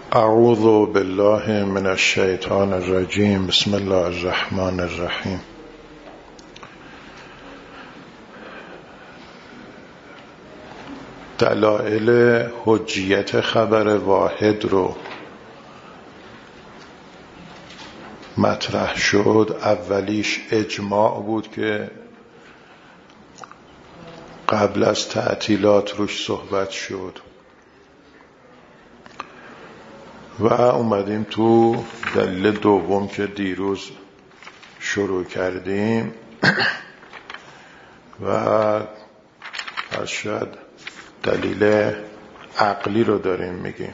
اعوذ بالله من الشیطان الرجیم. بسم الله الرحمن الرحیم. دلایل حجیت خبر واحد رو مطرح شد. اولیش اجماع بود که قبل از تعطیلات روش صحبت شد و اومدیم تو دلیل دوم که دیروز شروع کردیم و شاید دلیل عقلی رو داریم میگیم،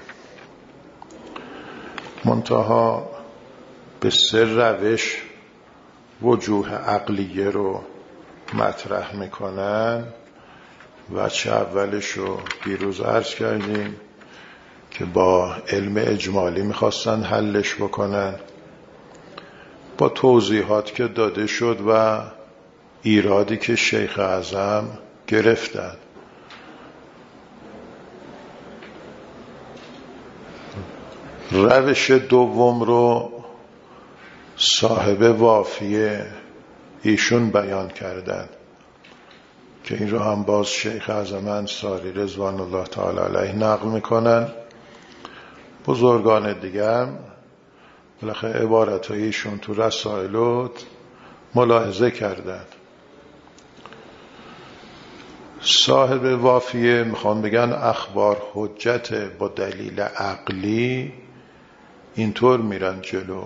منتها به سه روش وجوه عقلیه رو مطرح میکنن. وجه اولش رو دیروز عرض کردیم که با علم اجمالی میخواستن حلش بکنن، با توضیحات که داده شد و ایرادی که شیخ اعظم گرفتن. روش دوم رو صاحب وافیه ایشون بیان کردن که این رو هم باز شیخ اعظم انصاری رضوان الله تعالی علیه نقل میکنن. بزرگان دیگه هم بالاخره عبارتهای ایشون تو رسائل ملاحظه کردن. صاحب وافیه میخوان بگن اخبار حجت با دلیل عقلی اینطور میرن جلو،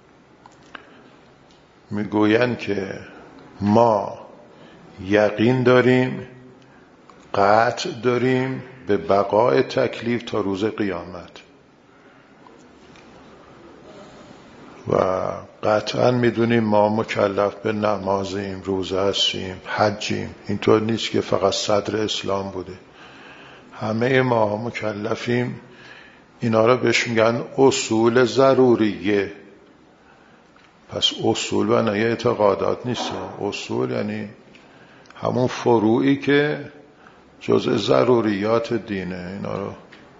میگوین که ما یقین داریم، قطع داریم به بقای تکلیف تا روز قیامت و قطعا میدونیم ما مکلف به نمازیم، روزه هستیم، حجیم. اینطور نیست که فقط صدر اسلام بوده، همه ما مکلفیم. اینا رو بهش میگن اصول ضروریه. پس اصول بنای اعتقادات نیست، اصول یعنی همون فروعی که جزء ضروریات دینه. اینا رو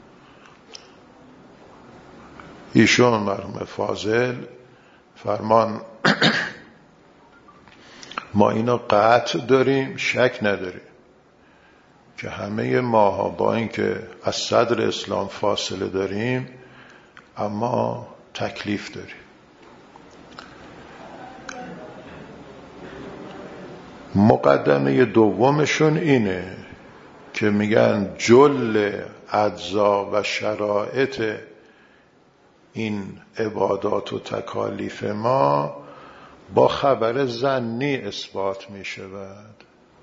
ایشون مرحوم فاضل فرمان ما اینا قطع داریم، شک نداریم که همه ماها با اینکه از صدر اسلام فاصله داریم اما تکلیف داریم. مقدمه دومشون اینه که میگن جل اجزا و شرایط این عبادات و تکالیف ما با خبر ظنی اثبات می شود.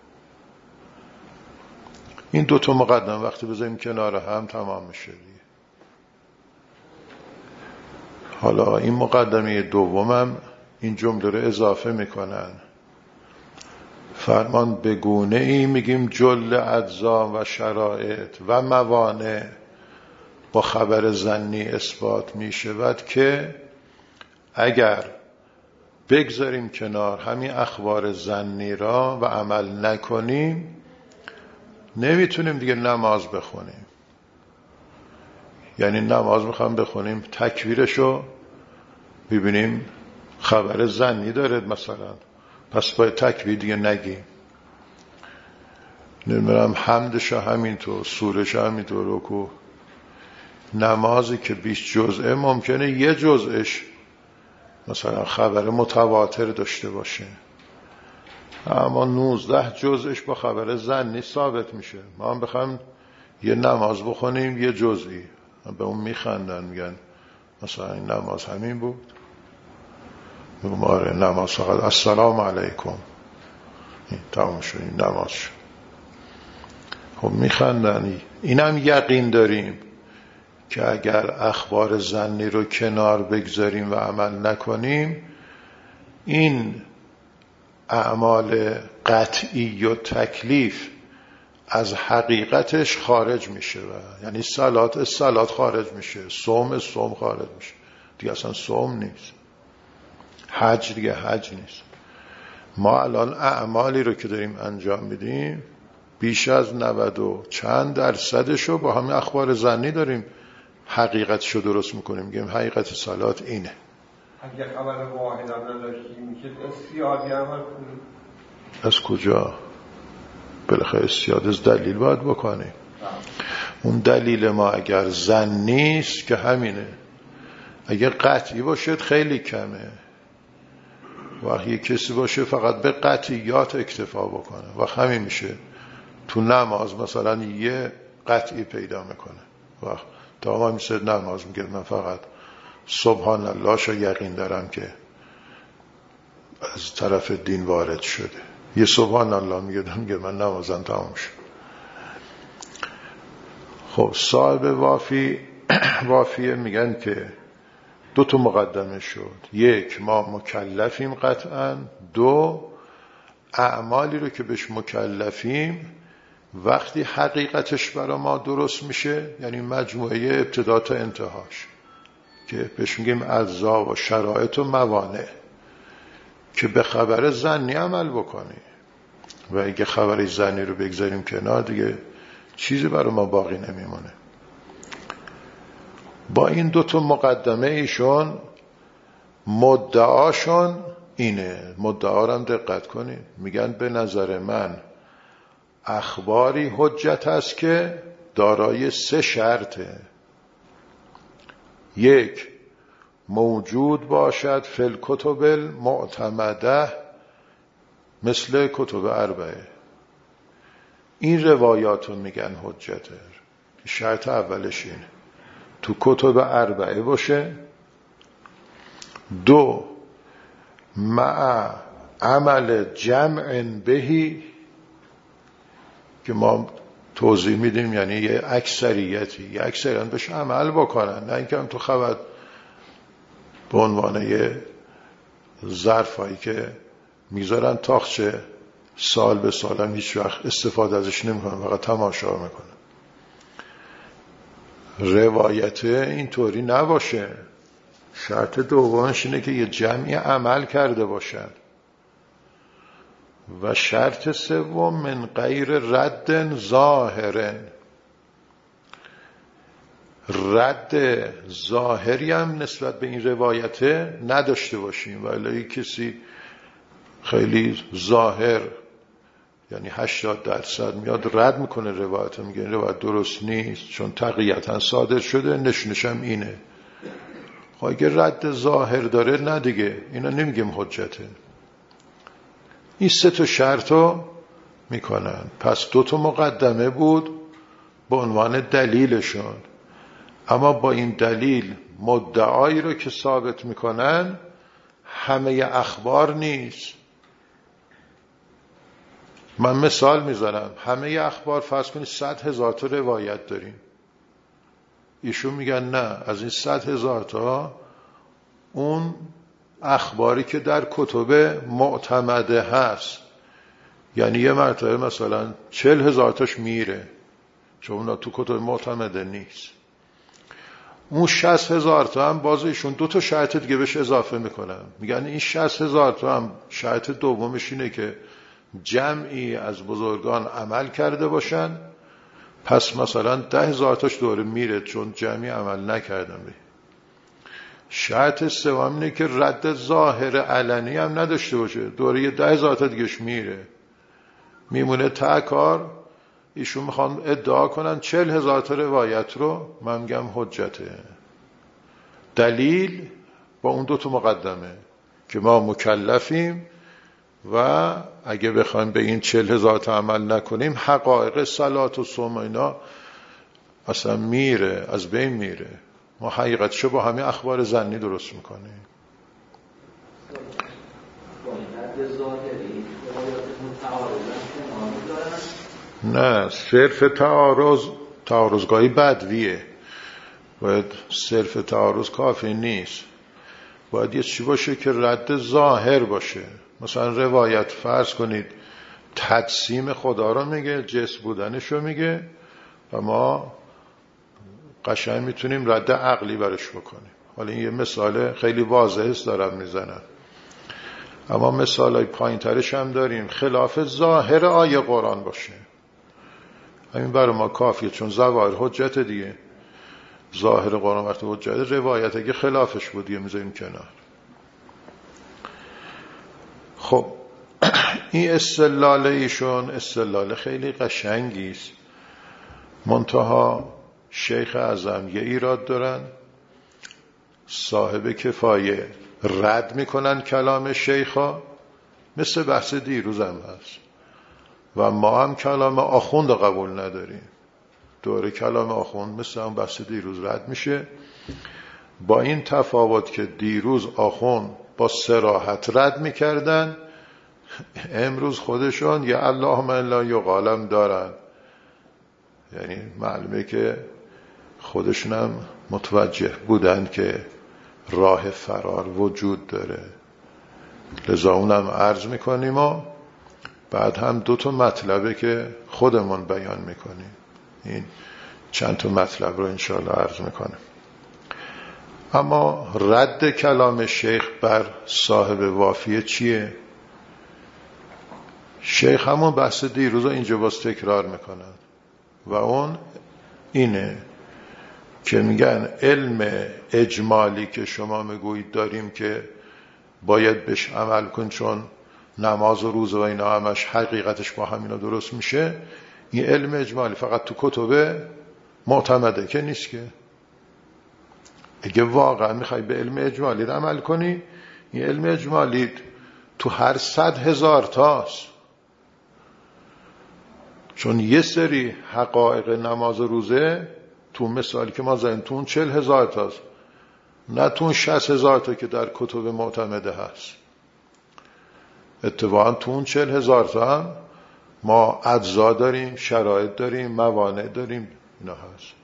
این دوتا مقدمه وقتی بذاریم کنار هم تمام میشه. حالا این مقدمه دومم این جمله رو اضافه میکنن، فرمان بگونه ای میگیم جل اجزا و شرایط و موانع با خبر ظنی اثبات می شود که اگر بگذاریم کنار همین اخبار ظنی را و عمل نکنیم نمیتونیم دیگه نماز بخونیم. یعنی نماز میخوام بخونیم، تکبیرشو ببینیم خبر ظنی داره مثلا، پس باید تکبیر دیگه نگیم. نمیدونم حمدشو همینطور، سورشو همینطور، رکوع. نمازی که 20 جزءه ممکنه یه جزءش مثلا خبر متواتر داشته باشه، اما 19 جزءش با خبر ظنی ثابت میشه. ما هم بخوایم یه نماز بخونیم یه جزئی، به اون میخندن، میگن مثلا این نماز همین بود، ماره نماز فقط السلام علیکم تمام شد این نماز شد. خب میخندن. اینم یقین داریم که اگر اخبار ظنی رو کنار بگذاریم و عمل نکنیم این اعمال قطعی و تکلیف از حقیقتش خارج میشه، یعنی صلات خارج میشه، صوم خارج میشه، دیگه اصلا صوم نیست، حج دیگه حج نیست. ما الان اعمالی رو که داریم انجام میدیم بیش از 90 و چند درصدشو با همین اخبار ظنی داریم حقیقتشو درست میکنیم، میگیم حقیقت صلات اینه. اگه خبر واحد هم نداشتیم میشه استیادی عمل کنیم. از کجا؟ بالاخره استیاد از دلیل باید بکنیم. اون دلیل ما اگر زن نیست که همینه، اگر قطعی باشد خیلی کمه. وقتی کسی باشه فقط به قطعیات اکتفا بکنه و همین میشه. تو نماز مثلا یه قطعی پیدا میکنه و تا ما میشه نماز میگه من فقط سبحان الله شو یقین دارم که از طرف دین وارد شده، یه سبحان الله میگه من نمازم تمام شد. خب صاحب وافیه میگن که دو تا مقدمه شد، یک ما مکلفیم قطعا، دو اعمالی رو که بهش مکلفیم وقتی حقیقتش برای ما درست میشه، یعنی مجموعه ابتدا تا انتهاش که بهش میگیم اجزا و شرایط و موانع، که به خبر ظنی عمل بکنی و اگه خبر ظنی رو بگذاریم کنار دیگه چیزی برای ما باقی نمیمونه. با این دوتا مقدمه ایشون مدعاشون اینه، مدعا رو هم دقت کنید، میگن به نظر من اخباری حجت است که دارای 3 شرطه. یک، موجود باشد فی الکتب المعتمده مثل کتب اربعه. این روایات رو میگن حجته. شرط اولش اینه تو کتب اربعه باشه. دو، مع عمل جمع بهی که ما توضیح میدیم، یعنی یه اکثریت بهش عمل بکنن، نه اینکه هم تو خبر به عنوان یه ظرفایی که میذارن تاخچه سال به سال هم هیچ وقت استفاده ازش نمیکنن، فقط تماشا میکنن. روایت اینطوری نباشه. شرط دومش اینه که یه جمعی عمل کرده باشن. و شرط سوم من غیر رد ظاهر، رد ظاهری هم نسبت به این روایت نداشته باشیم. ولی کسی خیلی ظاهر یعنی 80% میاد رد میکنه روایت، میگه روایت درست نیست چون تقییتا صادر شده، نشونشم اینه. خب اگه رد ظاهر داره نه دیگه اینا نمیگیم حجته. این 3 شرط رو میکنن. پس 2 مقدمه بود به عنوان دلیلشون، اما با این دلیل مدعایی رو که ثابت میکنن همه اخبار نیست. من مثال میزنم، همه اخبار فرض کنید 100,000 تا روایت داریم. ایشون میگن نه، از این 100,000 تا اون اخباری که در کتب معتمده هست، یعنی یه مرتبه مثلا 40,000 تاش میره چون اونا تو کتب معتمده نیست. اون 60,000 تا هم باز ایشون 2 شرط دیگه بهش اضافه میکنن، میگن این 60,000 تا هم شرط دومش اینه که جمعی از بزرگان عمل کرده باشن، پس مثلا 10,000 تاش دوره میره چون جمعی عمل نکردن. شرط سوم اینه که رد ظاهر علنی هم نداشته باشه، دوره 10,000 تا دیگهش میمونه تا کار. ایشون میخوان ادعا کنن 40,000 تا روایت رو، من میگم حجته. دلیل با اون 2 مقدمه که ما مکلفیم و اگه بخوایم به این 40,000 تا عمل نکنیم حقایق صلات و صوم اینا اصلا میره، از بین میره. ما حقیقتشو با همین اخبار ظنی درست میکنیم. نه، صرف تعارضگاهی بدویه، باید صرف تعارض کافی نیست، باید یه چی باشه که رد ظاهر باشه. مثلا روایت فرض کنید تجسیم خدا رو میگه، جسم بودنش رو میگه و ما قشنگ میتونیم رد عقلی برش بکنیم. حالا این یه مثال خیلی واضحه است دارم میزنم، اما مثالای پایین ترش هم داریم. خلاف ظاهر آیه قرآن باشه، همین برای ما کافیه چون ظواهر حجت دیگه. ظاهر قرآن وقتی حجت، روایت اگه خلافش بود یه میذاریم کنار. خب این استدلال ایشون استدلال خیلی قشنگی است، منتها شیخ اعظم یه ایراد دارن، صاحب کفایه رد میکنن کلام شیخا، مثل بحث دیروز هم هست، و ما هم کلام آخوند قبول نداریم. دوره کلام آخوند مثل هم بحث دیروز رد میشه، با این تفاوت که دیروز آخوند با صراحت رد میکردن، امروز خودشون یا اللهم الا یقالم دارن. یعنی معلومه که خودشون هم متوجه بودن که راه فرار وجود داره، لذا اونم عرض میکنیم و بعد هم 2 مطلبه که خودمون بیان میکنیم. این چند تا مطلب رو انشاءالله عرض میکنیم. اما رد کلام شیخ بر صاحب وافیه چیه؟ شیخ همون بحث دیروز اینجا باز تکرار میکنن و اون اینه که میگن علم اجمالی که شما میگویید داریم که باید بهش عمل کن چون نماز و روزه و اینا همش حقیقتش با همینا درست میشه، این علم اجمالی فقط تو کتب معتمده که نیست. که اگه واقعا میخوای به علم اجمالی عمل کنی، این علم اجمالی تو هر 100,000 تاست، چون یه سری حقایق نماز و روزه تو مثالی که ما زدیم تو اون 40,000 تاست، نه تو اون 60,000 تا که در کتب معتمده هست. اتفاقا تو اون 40,000 تا هم ما اجزا داریم، شرایط داریم، موانع داریم، اینا هست.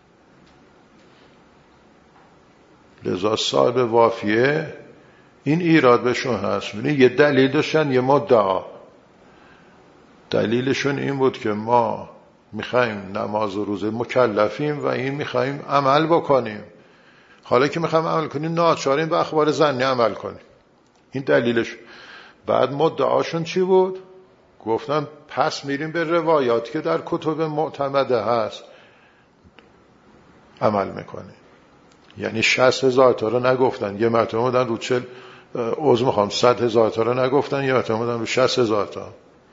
لذا صاحب وافیه این ایراد بهشون هست. یه دلیل داشتن، یه مدعا. دلیلشون این بود که ما میخوایم نماز و روزه مکلفیم و این میخوایم عمل بکنیم. حالا که میخوایم عمل کنیم ناچاریم به اخبار ظنی عمل کنیم. این دلیلش. بعد مدعاشون چی بود؟ گفتن پس میریم به روایات که در کتب معتمده هست عمل میکنیم. یعنی 60,000 تا رو نگفتن، یه مرتبه بودن رو 100,000 تا رو نگفتن، یه مرتبه بودن رو 60,000 تا.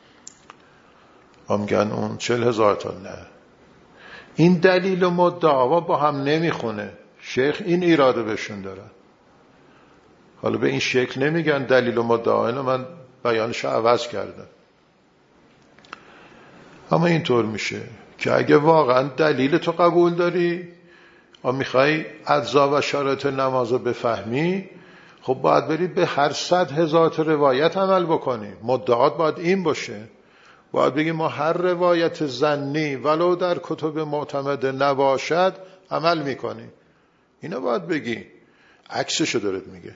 میگن اون 40,000 تا نه. این دلیل و مدعا با هم نمیخونه. شیخ این ایراده بهشون داره. حالا به این شکل نمیگن دلیل و مدعا، اینو من بیانش عوض کردم. اما اینطور میشه که اگه واقعا دلیل تو قبول داری و میخوای اجزا و شرایط نماز رو بفهمی، خب باید بری به هر 100,000 تا روایت عمل بکنی. مدعات باید این باشه. باید بگی ما هر روایت ظنی ولو در کتب معتمده نباشد عمل میکنی. اینا باید بگی. عکسشو دارد میگه.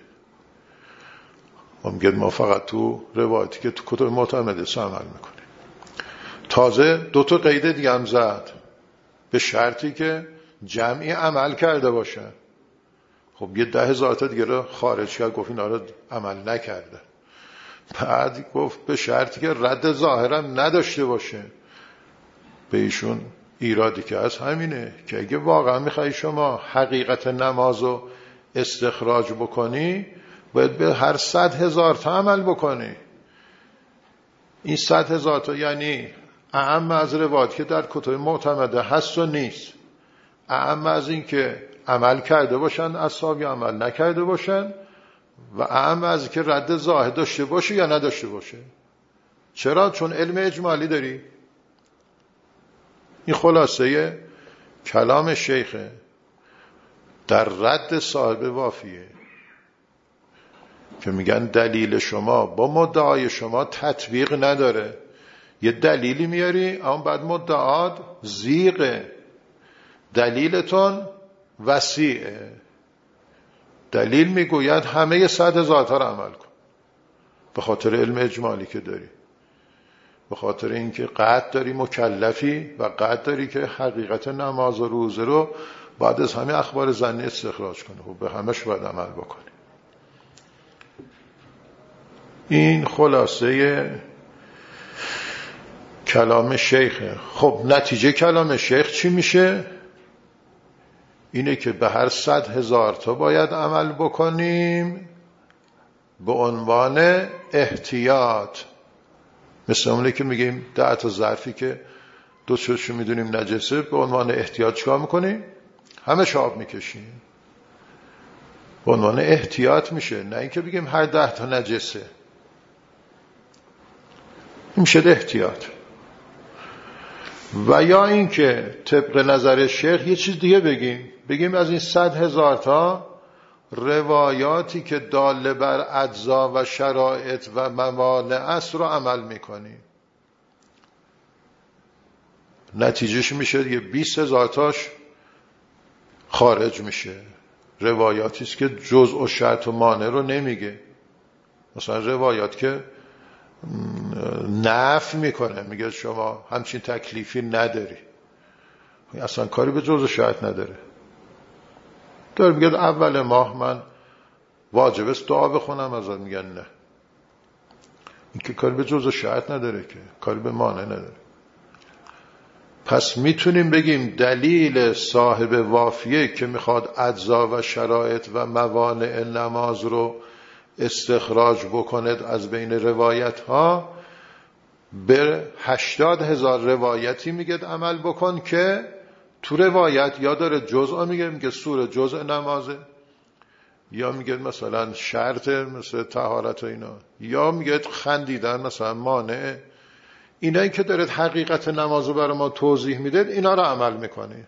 میگه ما فقط تو روایتی که تو کتب معتمده عمل میکنی. تازه 2 قید دیگه هم زد، به شرطی که جمعی عمل کرده باشه. خب یه 10,000 تا دیگه رو خارج کرد، گفت اینا رو عمل نکرده. بعد گفت به شرطی که رد ظاهرم نداشته باشه. به ایشون ایرادی که از همینه که اگه واقعا میخوای شما حقیقت نمازو استخراج بکنی، باید به هر 100,000 تا عمل بکنی. این 100,000 تا یعنی اعم از روایت که در کتب معتمده هست و نیست، اعم از این که عمل کرده باشن اصحاب یا عمل نکرده باشن، و اعم از که رد ظاهر داشته باشه یا نداشته باشه. چرا؟ چون علم اجمالی داری. این خلاصه کلام شیخه در رد صاحب وافیه که میگن دلیل شما با مدعای شما تطبیق نداره. یه دلیلی میاری اما بعد مدعات زیغه، دلیلتون وسیعه. دلیل میگوید همه 100,000 تا رو عمل کن، به خاطر علم اجمالی که داری، به خاطر اینکه قطع داری مکلفی و قطع داری که حقیقت نماز و روزه رو بعد از همه اخبار ظنی استخراج کنی و به همش باید عمل بکنی. این خلاصه کلام شیخه. خب نتیجه کلام شیخ چی میشه؟ اینه که به هر 100,000 تا باید عمل بکنیم به عنوان احتیاط. مثل اونه که میگیم 10 تا ظرفی که دو شو میدونیم نجسه، به عنوان احتیاط چیکار میکنیم؟ همه آب میکشیم. به عنوان احتیاط میشه، نه اینکه بگیم هر 10 تا نجسه. این میشه احتیاط. و یا اینکه طبق نظر شیخ یه چیز دیگه بگیم از این 100,000 تا روایاتی که داله بر اجزا و شرایط و موانع است رو عمل میکنیم. نتیجهش میشه یه 20,000 تاش خارج میشه. روایاتی است که جزء و شرط و مانع رو نمیگه. مثلا روایات که نفی میکنه، میگه شما همچین تکلیفی نداری، اصلا کاری به جزء و شرط نداره. داره میگه اول ماه من واجب است دعا بخونم، ازت میگن نه، این که کاری به جزء و شرط نداره، که کاری به مانع نداره. پس میتونیم بگیم دلیل صاحب وافیه که میخواد اجزا و شرایط و موانع نماز رو استخراج بکند از بین روایت ها، به 80,000 روایتی میگه عمل بکن که تو روایت یا داره جزء میگه سوره جزء نمازه، یا میگه مثلا شرط مثل طهارت و اینا، یا میگه خندیدن مثلا مانع. اینایی که داره حقیقت نمازو برای ما توضیح میده، اینا رو عمل میکنه.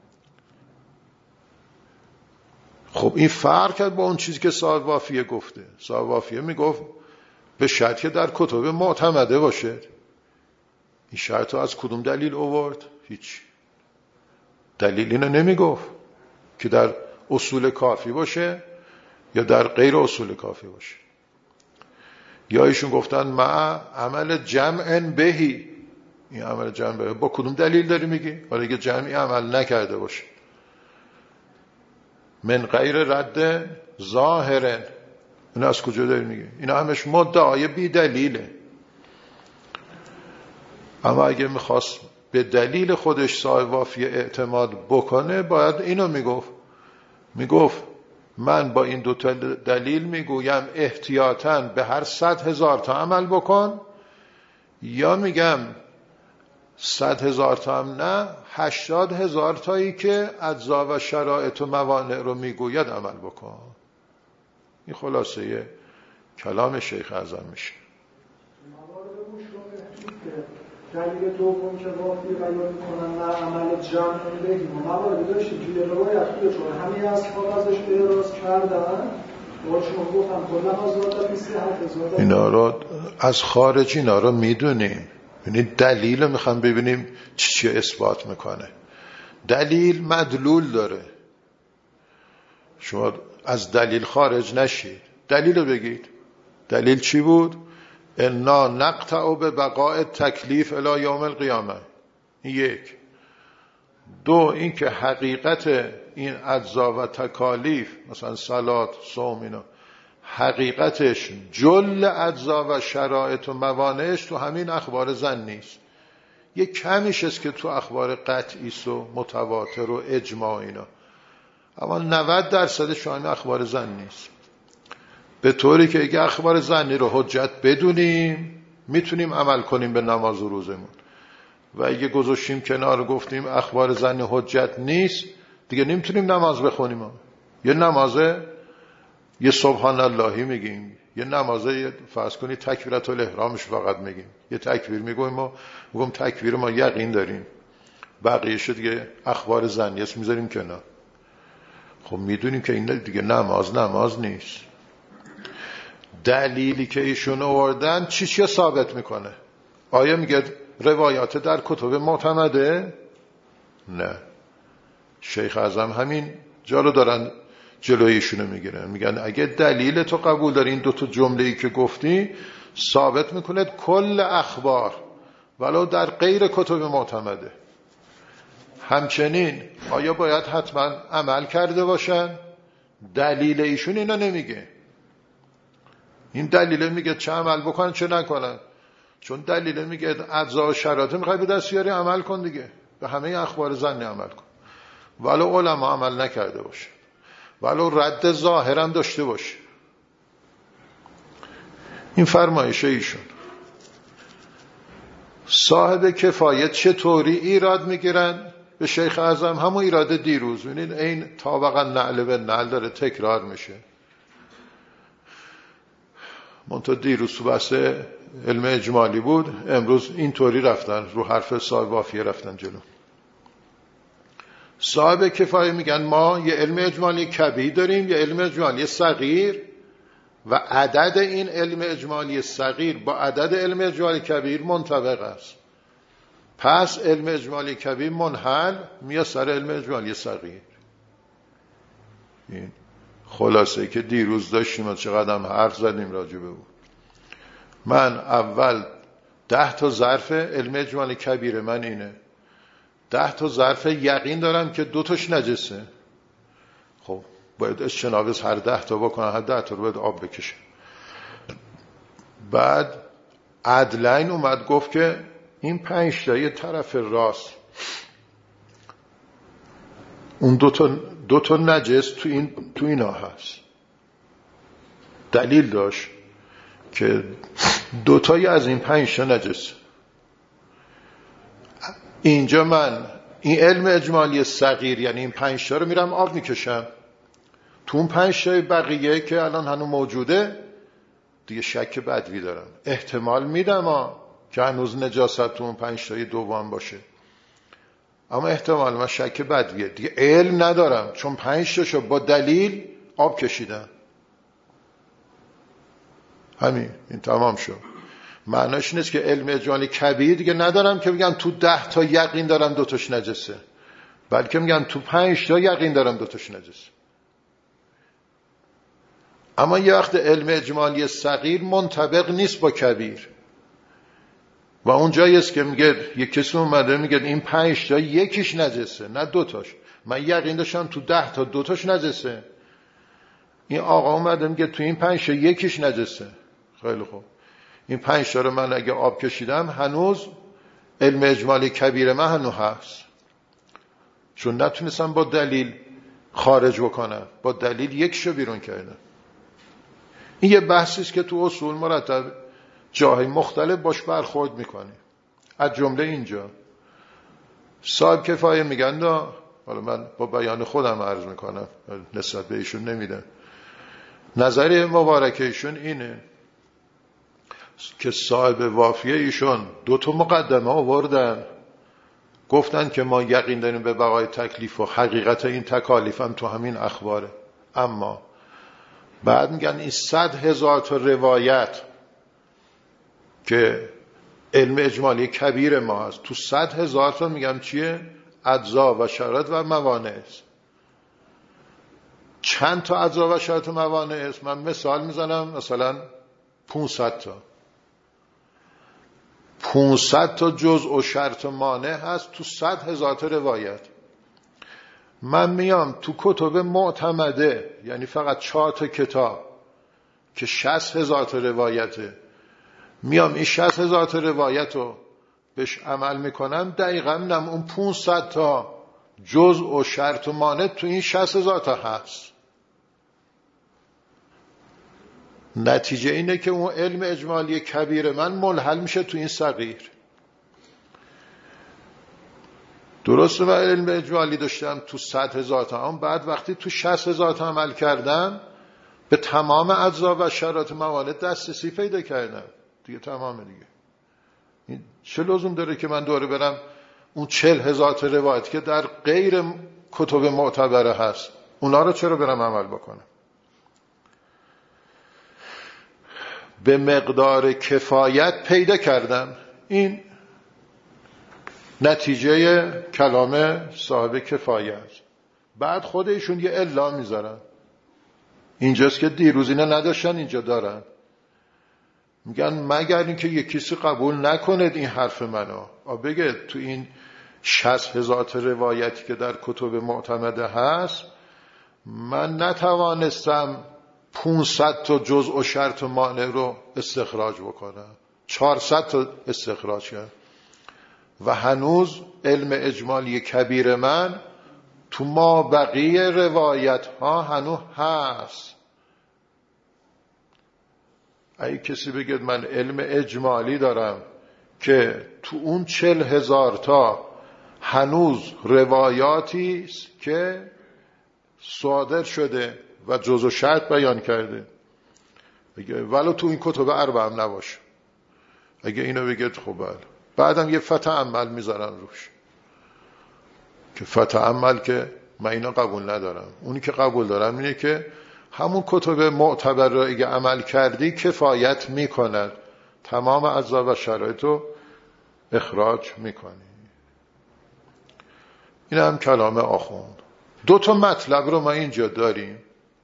خب این فرق کرد با اون چیزی که صاحب وافیه گفته. صاحب وافیه میگفت به شرط که در کتب معتمده باشه. این شرط رو از کدوم دلیل آورد؟ هیچ دلیل اینو نمیگفت که در اصول کافی باشه یا در غیر اصول کافی باشه. یا ایشون گفتن مع عمل جمع بهی. این عمل جمع بهی با کدوم دلیل داری میگی؟ ولی اگه جمعی عمل نکرده باشه، من غیر رد ظاهرن، این از کجا داری میگی؟ اینا همش مدعای بی دلیله. اما اگه میخواست به دلیل خودش صاحب وافیه اعتماد بکنه، باید اینو میگفت من با این دو تا دلیل میگویم احتیاطاً به هر 100,000 تا عمل بکن، یا میگم 100,000 تا هم نه، 80,000 تایی که اجزا و شرایط و موانع رو میگوید عمل بکن. این خلاصه کلام شیخ اعظم میشه. دلیل دوم که وافی بیان میکنن نه عمل جمع بهیم، موارد داشتیم توی روایت بوده، چون همه اصحاب ازش اعراض کردن و چون گفتم کلا آزاد 27,000. اینا رو از خارج اینا رو میدونیم، یعنی دلیل رو میخوام ببینیم چی اثبات میکنه. دلیل مدلول داره، شما از دلیل خارج نشید، دلیل رو بگید. دلیل چی بود؟ انا نقطع به بقاء تکلیف الی یوم القیامه. یک. دو، این که حقیقت این اجزا و تکالیف مثلا صلات، صوم، اینا حقیقتش جل اجزا و شرایط و موانعش تو همین اخبار ظن نیست. یک کمیش است که تو اخبار قطعی و متواتر و اجماع اینا، اما 90% همین اخبار ظن نیست. به طوری که اگه اخبار ظنی رو حجت بدونیم میتونیم عمل کنیم به نماز و روزمون، و اگه گذاشتیم کنار گفتیم اخبار ظنی حجت نیست، دیگه نمیتونیم نماز بخونیم. یه نمازه یه سبحان اللهی میگیم، یه نمازه فرض کنید تکبیرت الاحرامش فقط میگیم، یه تکبیر میگویم و میگم تکبیر ما یقین داریم، بقیه‌اش دیگه اخبار ظنی است میذاریم کنار. خب میدونیم که این دیگه نماز نیست. دلیلی که ایشون آوردن چی ثابت میکنه؟ آیا میگه روایات در کتب معتمده؟ نه. شیخ اعظم همین جا رو دارن جلوی ایشونو میگیرن، میگن اگه دلیل تو قبول داری این دو تا جمله‌ای که گفتی ثابت میکنه کل اخبار ولو در غیر کتب معتمده. همچنین آیا باید حتما عمل کرده باشن؟ دلیل ایشون اینا نمیگه. این دلیل میگه چه عمل بکنن چه نکنن، چون دلیل میگه اجزا و شرایط میخوای به دست بیاری عمل کن دیگه، به همه اخبار ظنی عمل کن. ولو علما عمل نکرده باشه، ولو رد ظاهرم داشته باشه. این فرمایش ایشون. صاحب کفایت چطوری ایراد میگیرن به شیخ اعظم؟ همون ایراد دیروز. ببینید این طابقا نعل به نعل داره تکرار میشه. منتها دیروز تو بحث علم اجمالی بود، امروز اینطوری رفتن رو حرف صاحب وافیه رفتن جلو. صاحب کفایه میگن ما یه علم اجمالی کبیر داریم، یه علم اجمالی صغیر و عدد این علم اجمالی صغیر با عدد علم اجمالی کبیر منطبق است. پس علم اجمالی کبیر منحل میاد سر علم اجمالی صغیر. این خلاصه که دیروز داشتیم و چقدر هم حرف زدیم راجع به اون. من اول 10 تا ظرف علم اجمالی کبیر من اینه، 10 تا ظرف یقین دارم که 2 تاش نجسه. خب باید اجتناب از هر 10 تا بکنم، هر 10 تا رو باید آب بکشه. بعد عدلین اومد گفت که این 5 تا یه طرف راست، اون 2 تا نجس تو اینا هست. دلیل داشت که 2 تایی از این 5 تا نجس. اینجا من این علم اجمالی صغیر یعنی این 5 تا رو میرم آب میکشم، تو اون 5 تای بقیه که الان هنوز موجوده دیگه شک بدوی دارم. احتمال میدم که هنوز نجاست تو اون 5 تای دوم باشه، اما احتمال من شک بدویه دیگه. علم ندارم چون 5 تاشو با دلیل آب کشیدم. همین، این تمام شد. معناش نیست که علم اجمالی کبیر دیگه ندارم که بگم تو 10 تا یقین دارم 2 تاش نجسه، بلکه میگم تو 5 تا یقین دارم 2 تاش نجسه. اما یه وقت علم اجمالی صغیر منطبق نیست با کبیر و اون جاییست که میگه یک کسی اومده میگه این 5 تا یکیش نجسه نه 2 تاش، من یقین داشتم تو 10 تا 2 تاش نجسه، این آقا اومده میگه تو این 5 تا یکیش نجسه. خیلی خوب، این 5 تا رو من اگه آب کشیدم هنوز علم اجمالی کبیر من هنوز هست، چون نتونستم با دلیل خارج بکنم، با دلیل یکشو بیرون کردم. این یه بحثیست که تو اصول مرتب جاهای مختلف باش برخورد میکنیم. از جمله اینجا صاحب کفایه میگن حالا من با بیان خودم عرض میکنم، نسبت به ایشون نمیدم، نظر مبارکه ایشون اینه که صاحب وافیه ایشون 2 تا مقدمه آوردن، گفتن که ما یقین داریم به بقای تکلیف و حقیقت این تکالیف هم تو همین اخباره. اما بعد میگن این 100,000 تا روایت که علم اجمالی کبیر ما هست، تو 100,000 تا میگم چیه؟ اجزا و شرایط و موانع است. چند تا اجزا و شرایط و موانع است؟ من مثال میزنم، مثلا 500 تا 500 تا جزء و شرط و مانع هست تو 100,000 تا روایت. من میام تو کتب معتمده، یعنی فقط 4 تا کتاب که 60,000 تا روایته، میام این 60,000 تا روایت رو بهش عمل میکنم، دقیقا میدم اون 500 تا جزء و شرط و مانع تو این 60,000 تا هست. نتیجه اینه که اون علم اجمالی کبیر من منحل میشه تو این صغیر. درسته من علم اجمالی داشتم تو 100,000 تا، بعد وقتی تو 60,000 تا عمل کردم به تمام اجزا و شرایط موانع دسترسی پیدا کردم دیگه، تمامه دیگه. این چه لزوم داره که من دوره برم اون 40,000 تا روایت که در غیر کتب معتبره هست اونا رو چرا برم عمل بکنم؟ به مقدار کفایت پیدا کردم. این نتیجه کلام صاحب کفایت. بعد خودشون یه الا میذارن، اینجاست که دیروز اینا نداشتن اینجا دارن. میگن مگر اینکه یک کسی قبول نکند این حرف منو، بگه تو این 60,000 تا روایتی که در کتب معتمده هست من نتوانستم 500 تا جزء و شرط و مانع رو استخراج بکنم، 400 تا استخراج کردم و هنوز علم اجمالی کبیر من تو ما بقیه روایت ها هنوز هست. اگه کسی بگه من علم اجمالی دارم که تو اون 40,000 تا هنوز روایاتی است که صادر شده و جزء شرط بیان کرده، بگه ولو تو این کتب اربعه هم نباشه، اگه اینو بگه خب بله، بعدم یه فتعمل میذارن روش که فتعمل که من اینا قبول ندارم. اونی که قبول دارم اینه که همون کتب معتبر را اگه عمل کردی کفایت میکند، تمام اجزا و شرایط رو اخراج میکنی. این هم کلام آخوند. 2 تا مطلب رو ما اینجا داریم.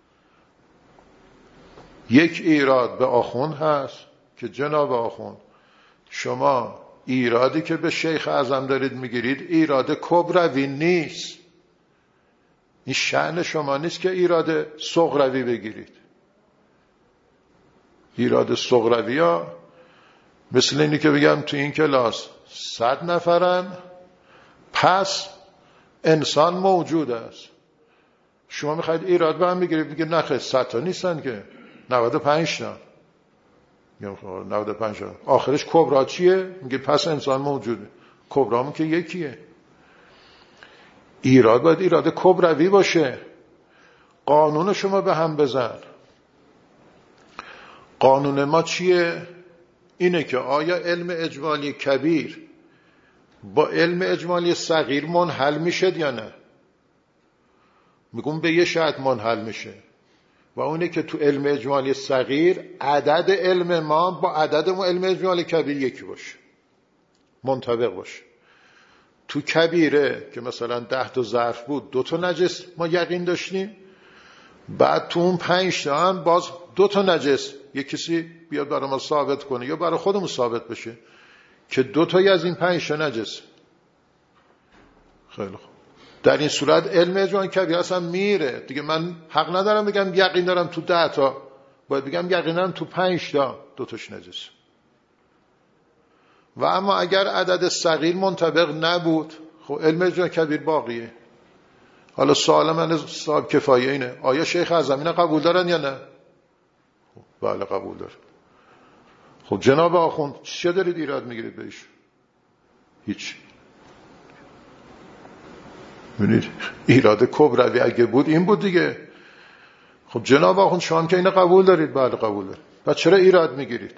یک ایراد به آخوند هست که جناب آخوند شما ایرادی که به شیخ اعظم دارید میگیرید ایراد کبروی نیست. این شأن شما نیست که ایراد صغروی بگیرید. ایراد صغروی ها مثل اینی که بگم تو این کلاس 100 نفرن، پس انسان موجود است. شما میخواید ایراد به هم بگیرید، میگه نخیر 100 تا نیستن که 95 تا. میگم 95 تا آخرش کبرا چیه؟ میگه پس انسان موجوده. کبرامون که یکیه. ایراد باید ایراد کبروی باشه. قانون شما به هم بزن. قانون ما چیه؟ اینه که آیا علم اجمالی کبیر با علم اجمالی صغیر منحل میشه یا نه؟ میگم به یه شرط منحل میشه و اونه که تو علم اجمالی صغیر عدد علم ما با عدد ما علم اجمالی کبیر یکی باشه، منطبق باشه. تو کبیره که مثلا 10 تا ظرف بود 2 تا نجس ما یقین داشتیم، بعد تو اون 5 تا هم باز 2 تا نجس یک کسی بیاد برای ما ثابت کنه یا برای خودمون ثابت بشه که 2 تایی از این 5 تا نجس. خیلی خوب، در این صورت علم اجمالی کبیر اصلا میره دیگه. من حق ندارم بگم یقین دارم تو 10 تا، باید بگم یقین دارم تو 5 تا 2 تاش نجس. و اما اگر عدد صغیر منطبق نبود، خب علم اجمالی کبیر باقیه. حالا سوال من صاحب کفایه اینه، آیا شیخ اعظم اینو قبول دارن یا نه؟ بله قبول داره. خب جناب آخوند چه دارید ایراد میگیرید بهش؟ هیچ. ببینید ایراد کبروی اگه بود این بود دیگه. خب جناب آخوند شما که اینو قبول دارید؟ بله قبول دارید. و چرا ایراد میگیرید؟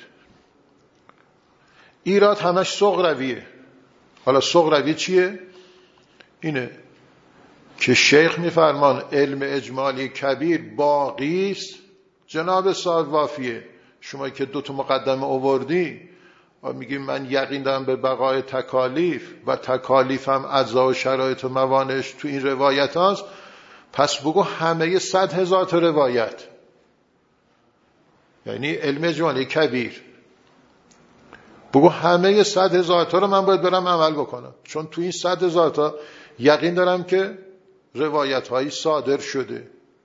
ایراد همش صغرویه. حالا صغروی چیه؟ اینه که شیخ میفرمان علم اجمالی کبیر باقی است. جناب صاحب وافیه شما که 2 تا مقدمه آوردی و میگی من یقین دارم به بقای تکالیف و تکالیف هم اجزا و شرایط و موانعش تو این روایت هست، پس بگو همه 100,000 تا روایت، یعنی علم اجمالی کبیر، بگو همه 100,000 تا رو من باید برم عمل بکنم، چون تو این 100,000 تا یقین دارم که روایت هایی صادر شده.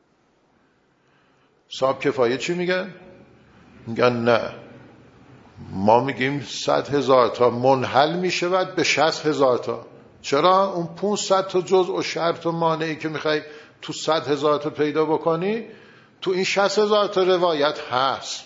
صاحب کفایه چی میگن؟ میگن نه، ما میگیم 100,000 تا منحل میشود به 60,000 تا. چرا؟ اون 500 تا جزء و شرط و مانعی که میخوای تو 100,000 تا پیدا بکنی تو این 60,000 تا روایت هست.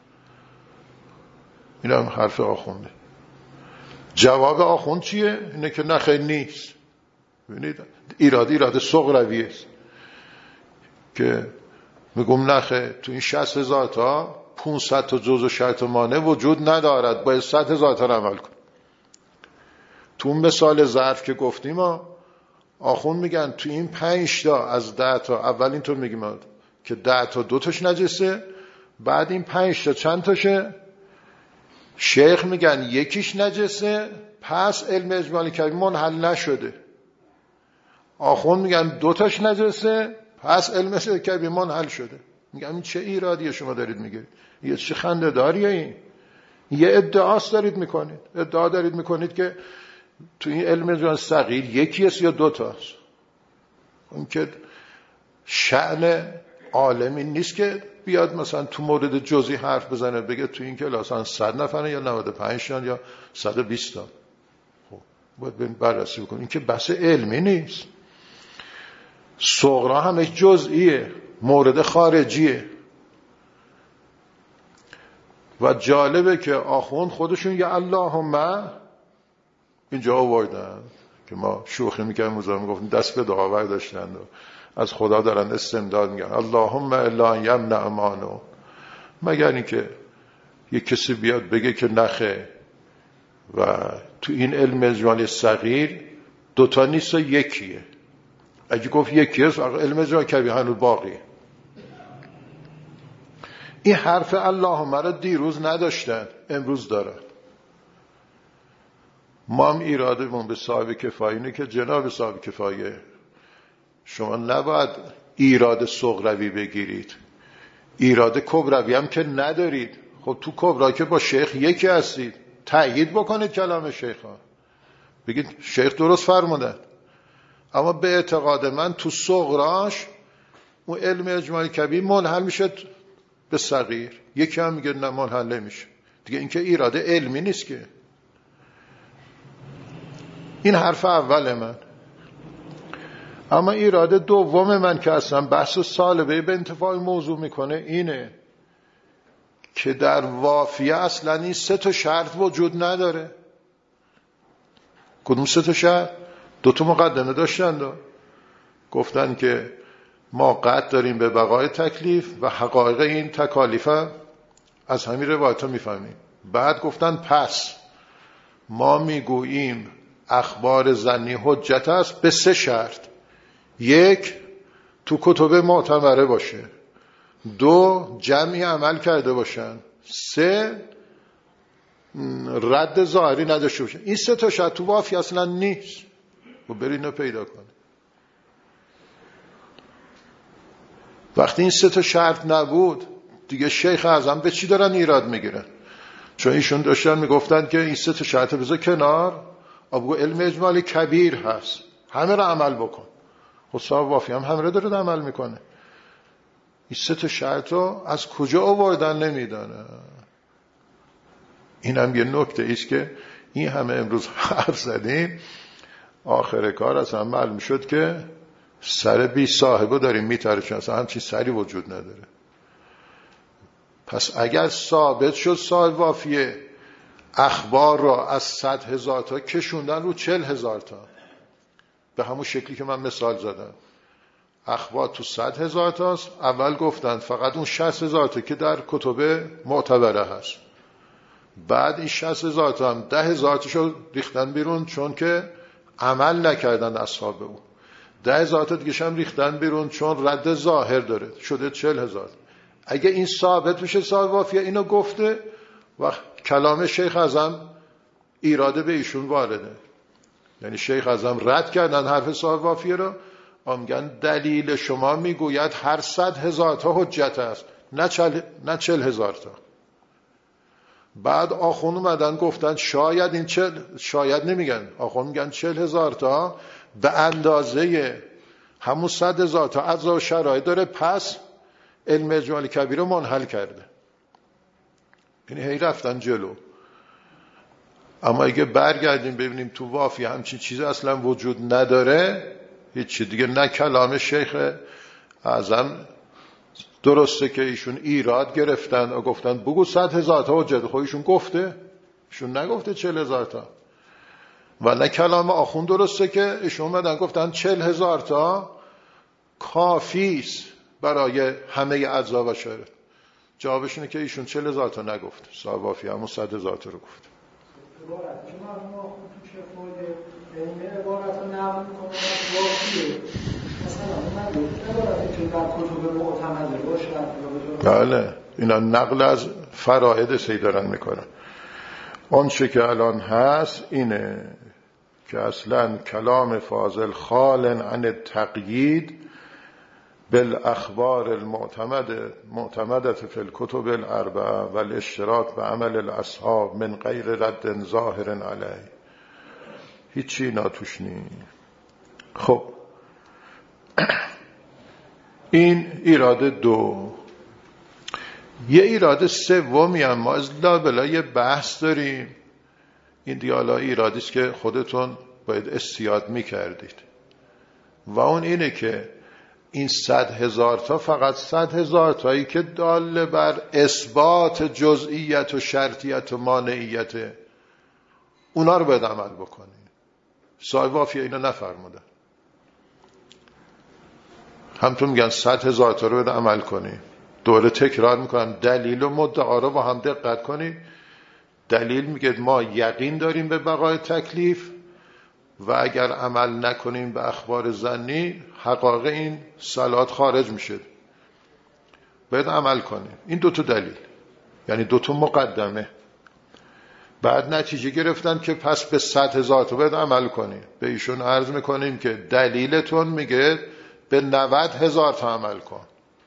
این هم حرف آخونده. جواب آخوند چیه؟ اینه که نه خیلی نیست. ببینید ایراد صغروی است که میگم نخه تو این 60,000 تا 500 تا جزء و شرط و مانع وجود ندارد، باید 100,000 تا عمل کن. تو اون مثال ظرف که گفتیم آخوند میگن تو این 5 تا از 10 تا، اول اینطور میگیم که 10 تا 2 تاش نجسه، بعد این 5 تا چند تاشه؟ شیخ میگن یکیش نجسه، پس علم اجمالی کبیر منحل نشده. آخوند میگن 2 تاش نجسه، پس علم اجمالی کبیر منحل شده. میگم این چه ایرادیه شما دارید میگید؟ یه چه خنده داریه این؟ یه ادعاست دارید میکنید. ادعا دارید میکنید که تو این علم اجمالی صغیر یکی است یا 2 تاست. اون که شأن عالمی نیست که بیاد مثلا تو مورد جزئی حرف بزنه بگه تو این کلاس 100 نفرن یا 95 تا یا 120 تا. خب باید بررسی بکنیم. این که بحث علمی نیست. صغرا همش جزئیه، مورد خارجیه. و جالبه که آخوند خودشون یه اللهم اینجا آوردن که ما شوخی میکنیم موزا میگفتیم دست به دعاور داشتن و از خدا دارن استمداد میگن اللهم الا یمنع مانو، مگر اینکه یک کسی بیاد بگه که نخه. و تو این علم اجمالی صغیر دوتا نیست و یکیه. اگه گفت یکیه علم اجمالی کبیر هنوز باقیه. این حرف اللهم را دیروز نداشتن، امروز دارن. ما هم ایرادمون به صاحب کفایه اینه که جناب صاحب کفایه شما نباید ایراد صغروی بگیرید، ایراد کبروی هم که ندارید. خب تو کبرا که با شیخ یکی هستید، تأیید بکنید کلام شیخ ها، بگید شیخ درست فرمودن. اما به اعتقاد من تو صغراش اون علم اجمالی کبیر منحل میشه به صغیر، یکی هم میگه نه منحل نمیشه دیگه. این که ایراد علمی نیست که. این حرف اول من. اما ایراد دوم من که اصلا بحث سالبه به انتفاع موضوع میکنه اینه که در وافیه اصلا این 3 تا شرط وجود نداره. کدوم 3 تا شرط؟ 2 تا مقدمه داشتن گفتن که ما قطع داریم به بقای تکلیف و حقایق این تکالیف از همین روایت ها میفهمیم. بعد گفتن پس ما میگوییم اخبار ظنی حجت است به 3 شرط. 1 تو کتب معتبره باشه، 2 جمعی عمل کرده باشن، 3 رد ظاهری نداشته باشن. این 3 تا شرط تو وافی اصلا نیست. و برید اینو پیدا کنید. وقتی این 3 تا شرط نبود دیگه شیخ اعظم به چی دارن ایراد میگیرن؟ چون ایشون داشتن میگفتن که این 3 تا شرط بذار کنار، ابو علم اجمالی کبیر هست، همه رو عمل بکن. خب صاحب وافی هم همه رو داره عمل میکنه. این 3 تا شرط رو از کجا آوردن نمیدانه. این هم یه نکته ایست که این همه امروز حرف زدیم، آخر کار اصلا معلوم شد که سر بی صاحبو داریم میترشن، اصلا همچین سری وجود نداره. پس اگر ثابت شد صاحب وافیه اخبار را از 100,000 تا کشوندن رو 40,000 تا، به همون شکلی که من مثال زدم. اخبار تو 100,000 تاست، اول گفتن فقط اون 60,000 تا که در کتب معتبره هست، بعد این 60,000 تا هم 10,000 تاشو ریختن بیرون چون که عمل نکردن اصحاب او، 10,000 تا دیگه هم ریختن بیرون چون رد ظاهر داره، شده 40,000. اگه این ثابت بشه صاحب وافیه اینو گفته و کلام شیخ اعظم ایراده به ایشون وارده. یعنی شیخ اعظم رد کردن حرف صاحب وافیه رو، میگن دلیل شما میگوید هر 100,000 تا حجت است، نه 40,000 تا. بعد آخوند اومدن گفتن شاید این شاید نمیگن، آخوند میگن 40,000 تا به اندازه همون 100,000 تا اجزا و شرایط داره، پس علم اجمالی کبیر رو منحل کرده. یعنی هی رفتن جلو. اما اگه برگردیم ببینیم تو وافی همچین چیز اصلا وجود نداره، هیچی دیگه. نه کلام شیخ اعظم درسته که ایشون ایراد گرفتن و گفتن بگو 100,000 تا حجت، خب ایشون گفته، ایشون نگفته 40,000 تا. و نه کلام آخوند درسته که ایشون اومدن گفتن 40,000 تا کافیست برای همه اجزا و شرایط. جوابشونه که ایشون 40,000 تا نگفت، صاحب وافی همون 100,000 تا رو گفت. عبارت که مرحوم آخوند تو کفایه این عبارت رو نقل میکنه از وافیه، مثلا اون عبارتی که در کتب معتمده باشه. بله، اینا نقل از فرائد سیدارن میکنن. اون چه که الان هست اینه که اصلا کلام فاضل خال عن التقیید بالاخبار المعتمده فی الکتب الاربعه والاشتراک بعمل الاصحاب من غیر رد ظاهر علیه. هیچی ناتوش نی. خب این ایراد 2. یه ایراد 3 هم ما از لابلا یه بحث داریم. این دیگه حالا ایرادی است که خودتون باید استیاد میکردید و اون اینه که این 100,000 تا فقط 100,000 تایی که دال بر اثبات جزئیت و شرطیت و مانعیت، اونا رو باید عمل بکنی. صاحب وافیه اینا نفرمودن. همتون میگن 100,000 تا رو باید عمل کنی. دوره تکرار میکنم، دلیل و مدعا رو با هم دقت کنی. دلیل میگه ما یقین داریم به بقای تکلیف و اگر عمل نکنیم به اخبار ظنی حقایق این صلات خارج میشه، باید عمل کنیم. این دوتا دلیل، یعنی دوتا مقدمه. بعد نتیجه گرفتن که پس به 100,000 تا باید عمل کنیم. به ایشون عرض میکنیم که دلیلتون میگه به 90,000 تا عمل کن،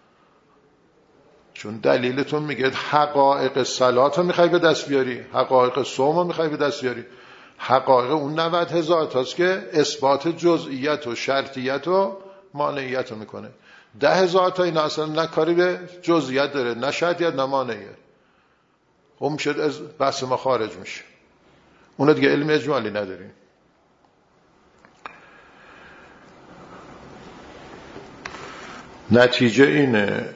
چون دلیلتون میگه حقایق صلات رو میخوای به دست بیاری، حقایق صوم رو میخوای به دست بیاری. حقایق اون 90,000 تاست که اثبات جزئیت و شرطیت و مانعیت رو میکنه. 10,000 تا این اصلا نه کاری به جزئیت داره، نه شرطیت نه مانعیت. اون میشه از بحث ما خارج میشه. اون دیگه علم اجمالی نداریم. نتیجه اینه.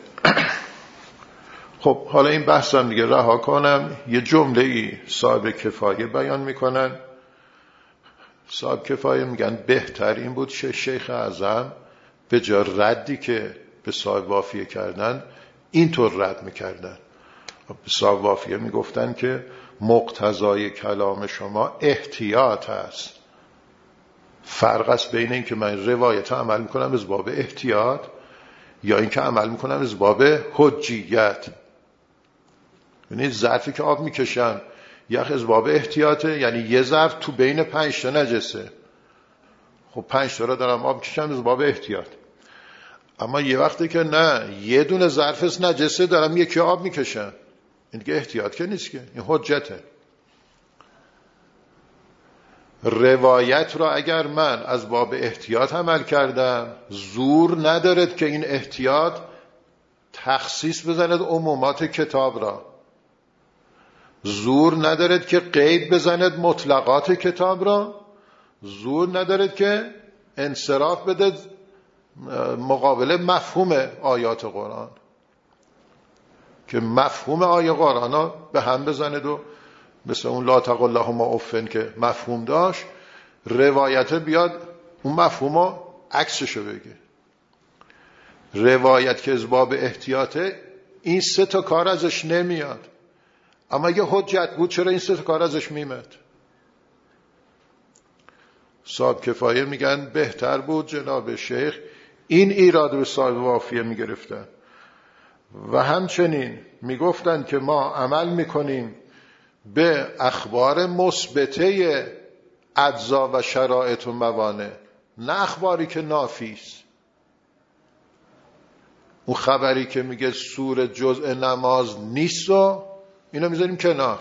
خب حالا این بحثم دیگه رها کنم. یه جمله ای صاحب کفایه بیان میکنن. صاحب کفایه میگن بهتر این بود شیخ اعظم به جای ردی که به صاحب وافیه کردن اینطور رد میکردن. به صاحب وافیه میگفتن که مقتضای کلام شما احتیاط است. فرق است بین این که من روایت عمل میکنم از باب احتیاط یا این که عمل میکنم از باب حجیت. یعنی ظرفی که آب میکشم یخ از باب احتیاطه، یعنی یه ظرف تو بین 5 تا نجسه. خب 5 تا را دارم آب میکشم از باب احتیاط. اما یه وقتی که نه، یه دونه ظرف نجسه دارم یکی آب میکشم، این دیگه احتیاط که نیست، که این حجته. روایت را اگر من از باب احتیاط عمل کردم، زور ندارد که این احتیاط تخصیص بزند عمومات کتاب را، زور ندارد که قید بزند مطلقات کتاب را، زور ندارد که انصراف بده مقابل مفهوم آیات قرآن، که مفهوم آیه قرآن ها به هم بزند و مثل اون لا تقل لهما اف که مفهوم داشت، روایت بیاد اون مفهوم ها عکسشو بگه. روایت که از باب احتیاطه این 3 تا کار ازش نمیاد. اما اگه حجت بود چرا این 3 تا کار ازش میمد؟ صاحب کفایه میگن بهتر بود جناب شیخ این ایراد به صاحب وافیه میگرفتن و همچنین میگفتن که ما عمل میکنیم به اخبار مثبته اجزا و شرایط و موانع، نه اخباری که نافیست. اون خبری که میگه سور جزء نماز نیست و اینو میذاریم کنار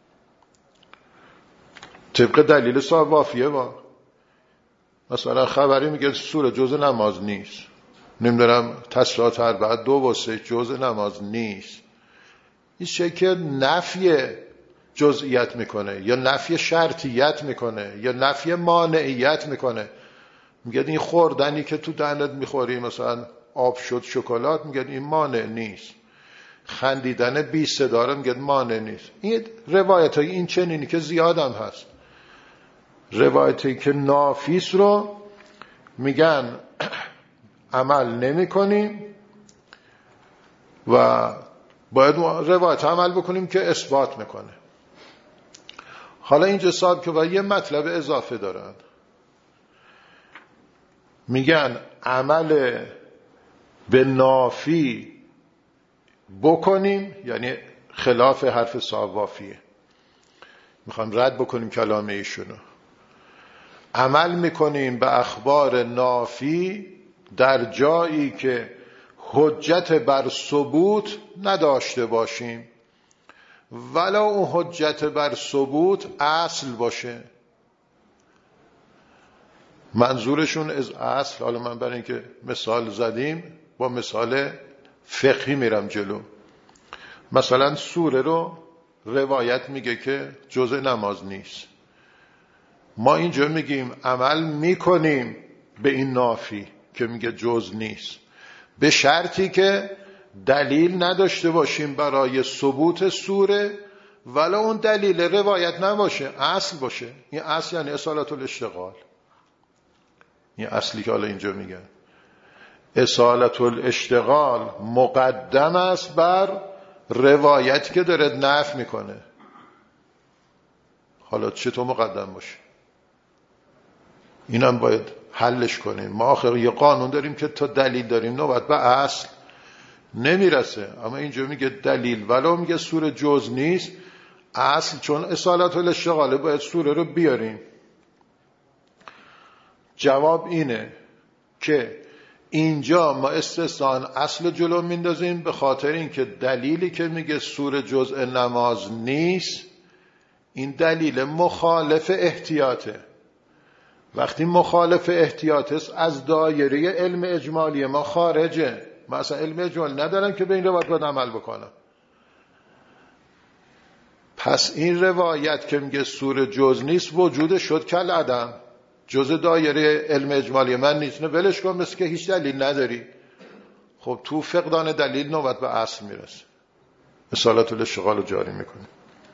طبق دلیل صاحب وافیه. با مثلا خبری میگه سور جزء نماز نیست، نمیدونم تسلیات اربعه 2 و 3 جزء نماز نیست، این شکل نفی جزئیت میکنه یا نفی شرطیت میکنه یا نفی مانعیت میکنه. میگه این خوردنی که تو دهنت میخوری مثلا آب شد شکلات، میگه این مانع نیست. خندیدن بی صدا رو میگه مانع نیست. این روایت های این چنینی که زیادم هست. روایتی که نافیس رو میگن عمل نمی کنیم و باید روایت عمل بکنیم که اثبات میکنه. حالا اینجا صاحب که یه مطلب اضافه دارن، میگن عمل به نافی بکنیم، یعنی خلاف حرف صاحب وافیه، میخوام رد بکنیم کلام ایشونو. عمل میکنیم به اخبار نافی در جایی که حجت بر ثبوت نداشته باشیم، ولو اون حجت بر ثبوت اصل باشه. منظورشون از اصل، حالا من برای اینکه مثال زدیم با مثال فقهی میرم جلو. مثلا سوره رو روایت میگه که جزء نماز نیست، ما اینجا میگیم عمل میکنیم به این نافی که میگه جز نیست، به شرطی که دلیل نداشته باشیم برای ثبوت سوره، ولی اون دلیل روایت نباشه، اصل باشه. این اصل یعنی اصالت الاشتغال. این اصلی که حالا اینجا میگن اصالت الاشتغال مقدم است بر روایتی که داره نفی میکنه. حالا چطور مقدم باشه؟ اینم باید حلش کنیم. ما آخر یه قانون داریم که تا دلیل داریم نوبت به اصل نمیرسه، اما اینجا میگه دلیل ولو میگه سوره جز نیست، اصل چون اصالت الاشتغاله باید سوره رو بیاریم. جواب اینه که اینجا ما استثناء اصل جلو میندازیم به خاطر اینکه دلیلی که میگه سوره جزء نماز نیست، این دلیل مخالف احتیاطه. وقتی مخالف احتیاط است از دایره علم اجمالی ما خارجه. من اصلا علم اجمالی ندارم که به این روایت باید عمل بکنم. پس این روایت که میگه سوره جز نیست وجودش شد کل عدم، جز دایره علم اجمالی من نیست، نه ولش کن، مثل که هیچ دلیل نداری. خب تو فقدان دلیل نوبت به اصل میرسه، اصالت الاشتغال رو جاری میکنه.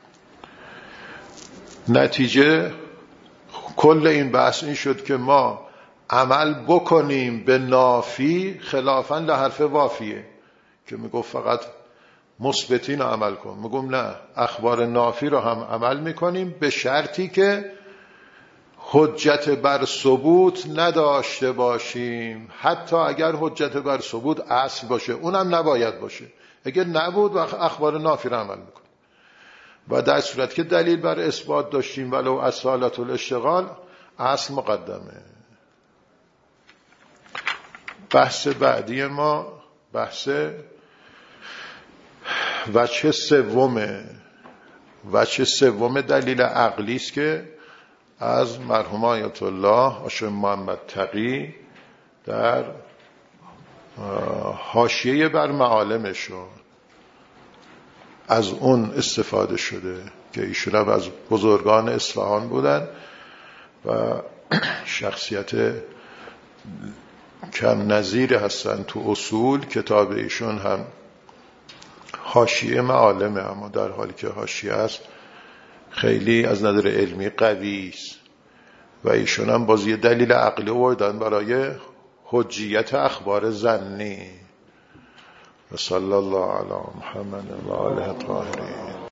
نتیجه کل این بحث این شد که ما عمل بکنیم به نافی خلافاً لحرف وافیه که میگفت فقط مثبتین رو عمل کن. میگم نه، اخبار نافی رو هم عمل میکنیم به شرطی که حجت بر ثبوت نداشته باشیم. حتی اگر حجت بر ثبوت اصل باشه اونم نباید باشه. اگر نبود و اخبار نافی رو عمل میکنیم. و در صورت که دلیل بر اثبات داشتیم ولو اصالت الاشتغال، اصل مقدمه. بحث بعدی ما بحث وجه سوم دلیل عقلی است که از مرحوم آیت الله هاشم محمد تقی در حاشیه بر معالمشون از اون استفاده شده که ایشون هم از بزرگان اصفهان بودن و شخصیت کم نظیر هستن تو اصول. کتاب ایشون هم حاشیه معالمه، اما در حالی که حاشیه است خیلی از نظر علمی قوی است و ایشون هم باز یه دلیل عقلی آوردن برای حجیت اخبار ظنی. و صلی الله علی محمد و آله الطاهرین.